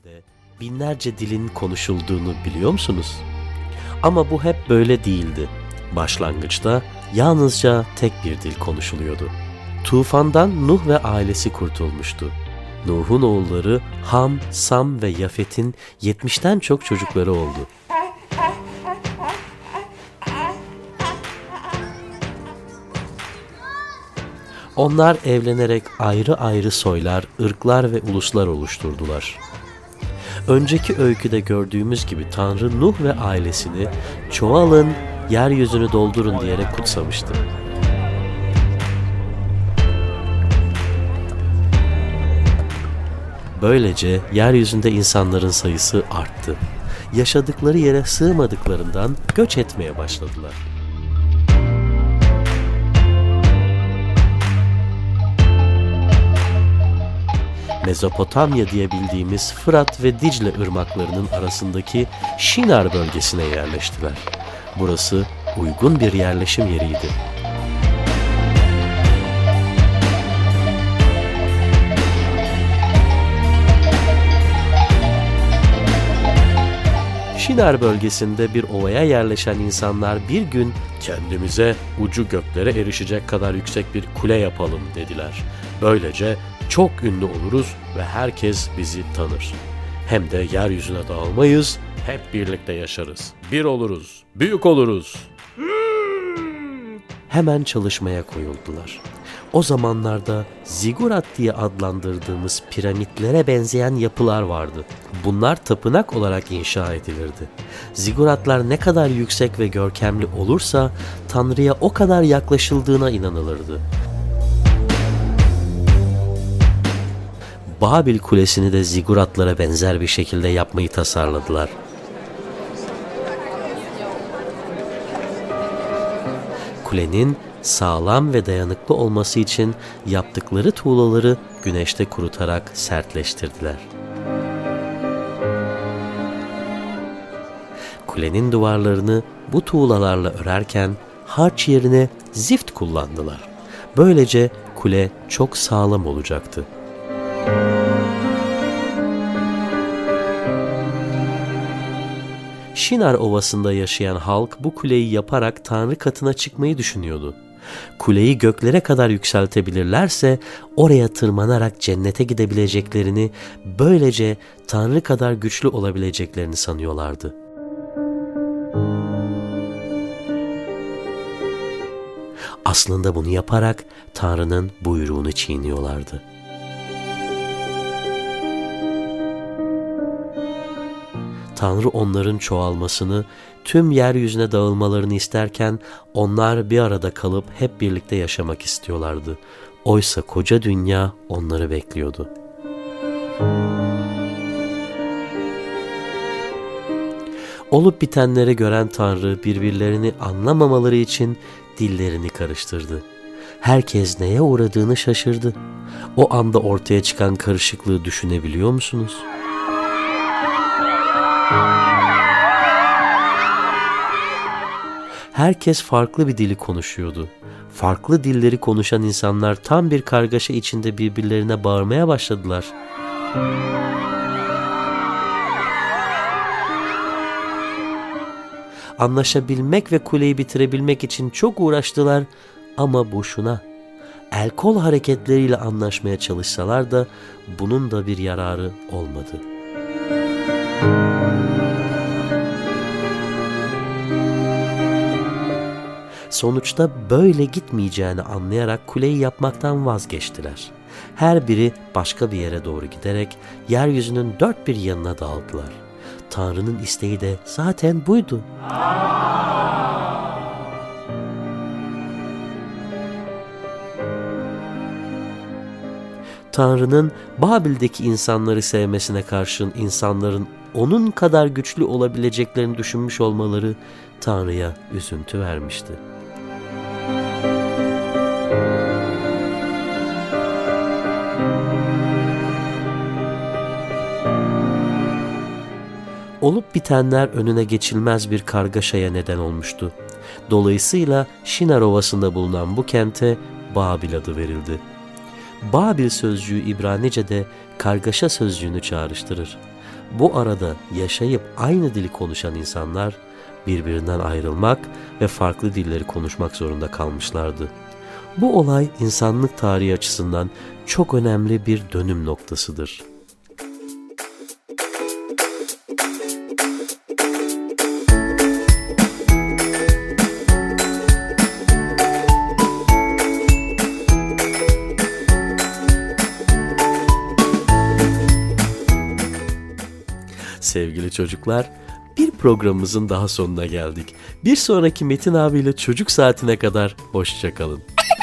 Babil'de binlerce dilin konuşulduğunu biliyor musunuz? Ama bu hep böyle değildi. Başlangıçta yalnızca tek bir dil konuşuluyordu. Tufandan Nuh ve ailesi kurtulmuştu. Nuh'un oğulları Ham, Sam ve Yafet'in 70'ten çok çocukları oldu. Onlar evlenerek ayrı ayrı soylar, ırklar ve uluslar oluşturdular. Önceki öyküde gördüğümüz gibi Tanrı Nuh ve ailesini çoğalın, yeryüzünü doldurun diyerek kutsamıştı. Böylece yeryüzünde insanların sayısı arttı. Yaşadıkları yere sığmadıklarından göç etmeye başladılar. Mezopotamya diye bildiğimiz Fırat ve Dicle ırmaklarının arasındaki Şinar bölgesine yerleştiler. Burası uygun bir yerleşim yeriydi. Şinar bölgesinde bir ovaya yerleşen insanlar bir gün kendimize ucu göklere erişecek kadar yüksek bir kule yapalım dediler. Böylece çok ünlü oluruz ve herkes bizi tanır. Hem de yeryüzüne dağılmayız, hep birlikte yaşarız. Bir oluruz, büyük oluruz. Hemen çalışmaya koyuldular. O zamanlarda zigurat diye adlandırdığımız piramitlere benzeyen yapılar vardı. Bunlar tapınak olarak inşa edilirdi. Ziguratlar ne kadar yüksek ve görkemli olursa Tanrı'ya o kadar yaklaşıldığına inanılırdı. Babil Kulesi'ni de ziguratlara benzer bir şekilde yapmayı tasarladılar. Kulenin sağlam ve dayanıklı olması için yaptıkları tuğlaları güneşte kurutarak sertleştirdiler. Kulenin duvarlarını bu tuğlalarla örerken harç yerine zift kullandılar. Böylece kule çok sağlam olacaktı. Şinar Ovası'nda yaşayan halk bu kuleyi yaparak Tanrı katına çıkmayı düşünüyordu. Kuleyi göklere kadar yükseltebilirlerse oraya tırmanarak cennete gidebileceklerini, böylece Tanrı kadar güçlü olabileceklerini sanıyorlardı. Aslında bunu yaparak Tanrı'nın buyruğunu çiğniyorlardı. Tanrı onların çoğalmasını, tüm yeryüzüne dağılmalarını isterken onlar bir arada kalıp hep birlikte yaşamak istiyorlardı. Oysa koca dünya onları bekliyordu. Olup bitenleri gören Tanrı birbirlerini anlamamaları için dillerini karıştırdı. Herkes neye uğradığını şaşırdı. O anda ortaya çıkan karışıklığı düşünebiliyor musunuz? Herkes farklı bir dili konuşuyordu. Farklı dilleri konuşan insanlar tam bir kargaşa içinde birbirlerine bağırmaya başladılar. Anlaşabilmek ve kuleyi bitirebilmek için çok uğraştılar ama boşuna. El kol hareketleriyle anlaşmaya çalışsalar da bunun da bir yararı olmadı. Sonuçta böyle gitmeyeceğini anlayarak kuleyi yapmaktan vazgeçtiler. Her biri başka bir yere doğru giderek yeryüzünün dört bir yanına dağıldılar. Tanrı'nın isteği de zaten buydu. Tanrı'nın Babil'deki insanları sevmesine karşın insanların onun kadar güçlü olabileceklerini düşünmüş olmaları Tanrı'ya üzüntü vermişti. Olup bitenler önüne geçilmez bir kargaşaya neden olmuştu. Dolayısıyla Şinar Ovası'nda bulunan bu kente Babil adı verildi. Babil sözcüğü İbranice'de kargaşa sözcüğünü çağrıştırır. Bu arada yaşayıp aynı dili konuşan insanlar birbirinden ayrılmak ve farklı dilleri konuşmak zorunda kalmışlardı. Bu olay insanlık tarihi açısından çok önemli bir dönüm noktasıdır. Sevgili çocuklar, bir programımızın daha sonuna geldik. Bir sonraki Metin abiyle çocuk saatine kadar hoşça kalın.